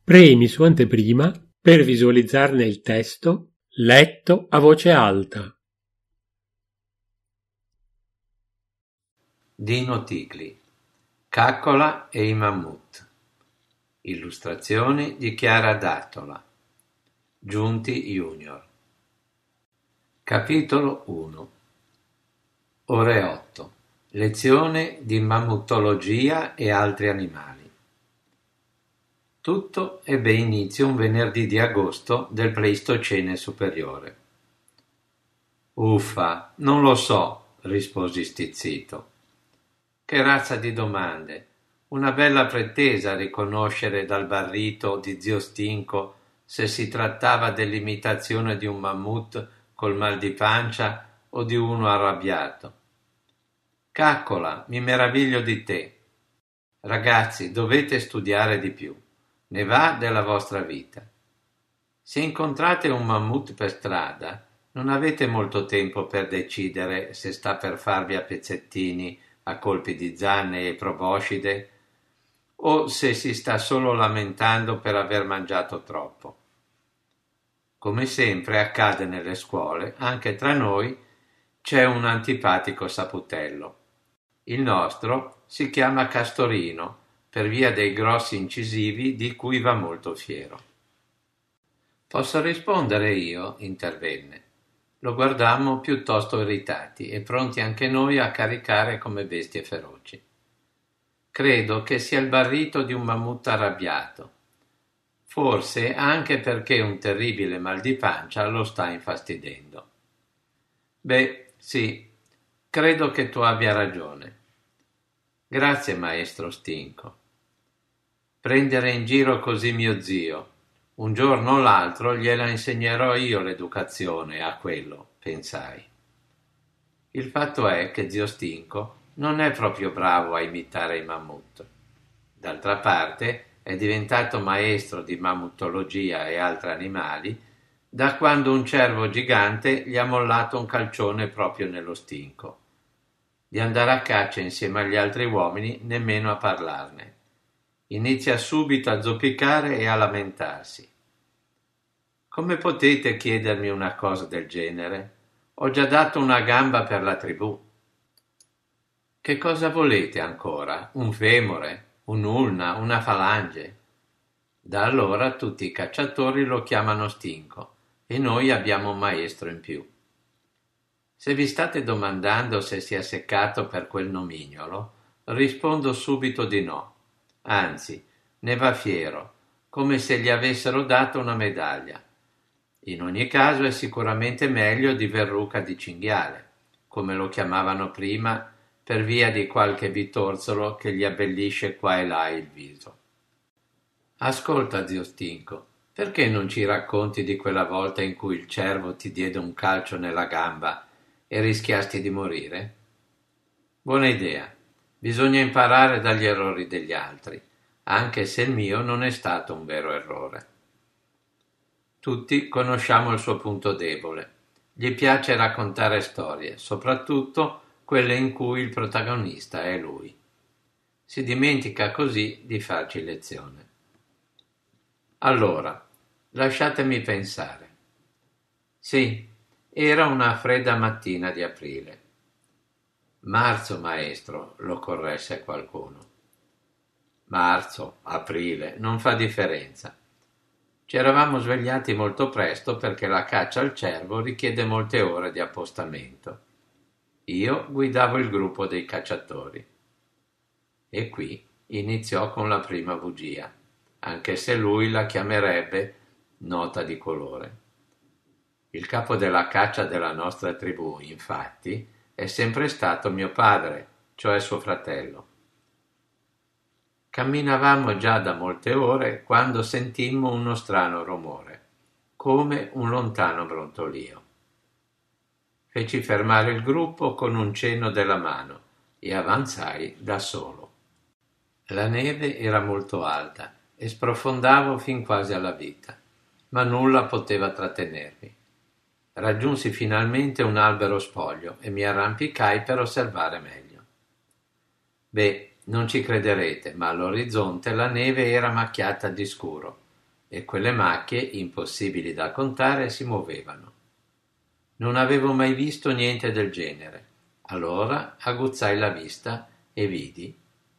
Premi su anteprima per visualizzarne il testo letto a voce alta. Dino Tigli, Caccola e i mammut. Illustrazioni di Chiara D'Attola. Giunti Junior. Capitolo 1. Ore 8. Lezione di mammutologia e altri animali. Tutto ebbe inizio un venerdì di agosto del Pleistocene superiore. Uffa, non lo so, risposi stizzito. Che razza di domande! Una bella pretesa riconoscere dal barrito di zio Stinco se si trattava dell'imitazione di un mammut col mal di pancia o di uno arrabbiato. Caccola, mi meraviglio di te. Ragazzi, dovete studiare di più. Ne va della vostra vita. Se incontrate un mammut per strada, non avete molto tempo per decidere se sta per farvi a pezzettini a colpi di zanne e proboscide o se si sta solo lamentando per aver mangiato troppo. Come sempre accade nelle scuole, anche tra noi c'è un antipatico saputello. Il nostro si chiama Castorino per via dei grossi incisivi di cui va molto fiero. Posso rispondere io? Intervenne. Lo guardammo piuttosto irritati e pronti anche noi a caricare come bestie feroci. Credo che sia il barrito di un mammut arrabbiato. Forse anche perché un terribile mal di pancia lo sta infastidendo. Beh, sì, credo che tu abbia ragione. Grazie, maestro Stinco. Prendere in giro così mio zio. Un giorno o l'altro gliela insegnerò io l'educazione a quello, pensai. Il fatto è che zio Stinco non è proprio bravo a imitare i mammut. D'altra parte è diventato maestro di mammutologia e altri animali da quando un cervo gigante gli ha mollato un calcione proprio nello stinco. Di andare a caccia insieme agli altri uomini nemmeno a parlarne. Inizia subito a zoppicare e a lamentarsi. Come potete chiedermi una cosa del genere? Ho già dato una gamba per la tribù. Che cosa volete ancora? Un femore? Un'ulna? Una falange? Da allora tutti i cacciatori lo chiamano Stinco e noi abbiamo un maestro in più. Se vi state domandando se sia seccato per quel nomignolo, rispondo subito di no. Anzi, ne va fiero, come se gli avessero dato una medaglia. In ogni caso è sicuramente meglio di verruca di cinghiale, come lo chiamavano prima per via di qualche bitorzolo che gli abbellisce qua e là il viso. Ascolta, zio Stinco, perché non ci racconti di quella volta in cui il cervo ti diede un calcio nella gamba e rischiasti di morire? Buona idea. Bisogna imparare dagli errori degli altri, anche se il mio non è stato un vero errore. Tutti conosciamo il suo punto debole. Gli piace raccontare storie, soprattutto quelle in cui il protagonista è lui. Si dimentica così di farci lezione. Allora, lasciatemi pensare. Sì, era una fredda mattina di aprile. Marzo, maestro, lo corresse qualcuno. Marzo, aprile, non fa differenza. Ci eravamo svegliati molto presto perché la caccia al cervo richiede molte ore di appostamento. Io guidavo il gruppo dei cacciatori. E qui iniziò con la prima bugia, anche se lui la chiamerebbe nota di colore. Il capo della caccia della nostra tribù, infatti, è sempre stato mio padre, cioè suo fratello. Camminavamo già da molte ore quando sentimmo uno strano rumore, come un lontano brontolio. Feci fermare il gruppo con un cenno della mano e avanzai da solo. La neve era molto alta e sprofondavo fin quasi alla vita, ma nulla poteva trattenermi. Raggiunsi finalmente un albero spoglio e mi arrampicai per osservare meglio. Beh, non ci crederete, ma all'orizzonte la neve era macchiata di scuro, e quelle macchie, impossibili da contare, si muovevano. Non avevo mai visto niente del genere. Allora aguzzai la vista e vidi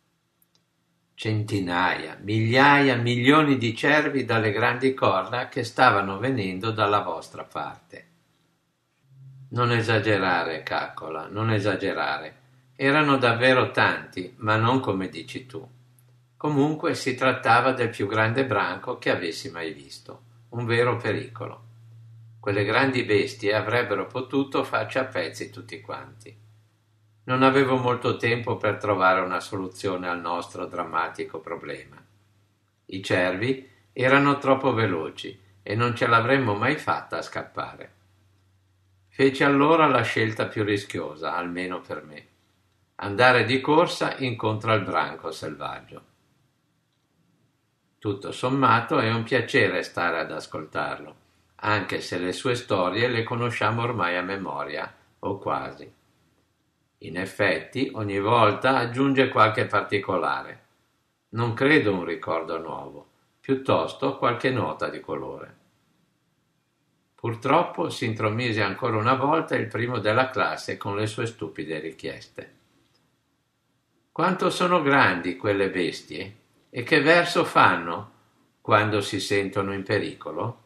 centinaia, migliaia, milioni di cervi dalle grandi corna che stavano venendo dalla vostra parte. Non esagerare, caccola, non esagerare. Erano davvero tanti, ma non come dici tu. Comunque si trattava del più grande branco che avessi mai visto, un vero pericolo. Quelle grandi bestie avrebbero potuto farci a pezzi tutti quanti. Non avevo molto tempo per trovare una soluzione al nostro drammatico problema. I cervi erano troppo veloci e non ce l'avremmo mai fatta a scappare. Feci allora la scelta più rischiosa, almeno per me: andare di corsa incontro al branco selvaggio. Tutto sommato è un piacere stare ad ascoltarlo, anche se le sue storie le conosciamo ormai a memoria, o quasi. In effetti, ogni volta aggiunge qualche particolare. Non credo un ricordo nuovo, piuttosto qualche nota di colore. Purtroppo si intromise ancora una volta il primo della classe con le sue stupide richieste. Quanto sono grandi quelle bestie? E che verso fanno quando si sentono in pericolo?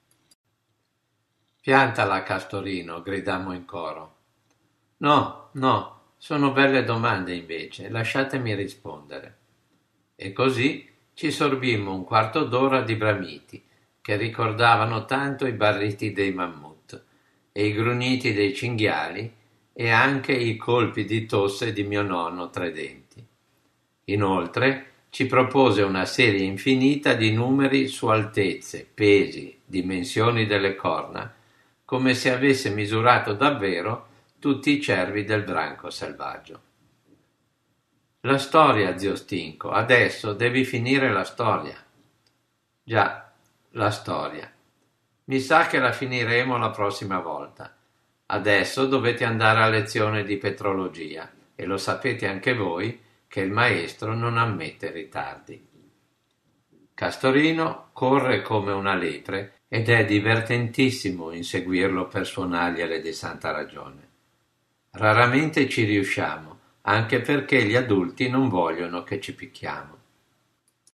Piantala, Castorino, gridammo in coro. No, sono belle domande invece, lasciatemi rispondere. E così ci sorbimmo un quarto d'ora di bramiti, che ricordavano tanto i barriti dei mammut, e i grugniti dei cinghiali, e anche i colpi di tosse di mio nonno tra i denti. Inoltre ci propose una serie infinita di numeri su altezze, pesi, dimensioni delle corna, come se avesse misurato davvero tutti i cervi del branco selvaggio. La storia, zio Stinco, adesso devi finire la storia. Già, la storia. Mi sa che la finiremo la prossima volta. Adesso dovete andare a lezione di petrologia e lo sapete anche voi che il maestro non ammette ritardi. Castorino corre come una lepre ed è divertentissimo inseguirlo per suonargliele di santa ragione. Raramente ci riusciamo, anche perché gli adulti non vogliono che ci picchiamo.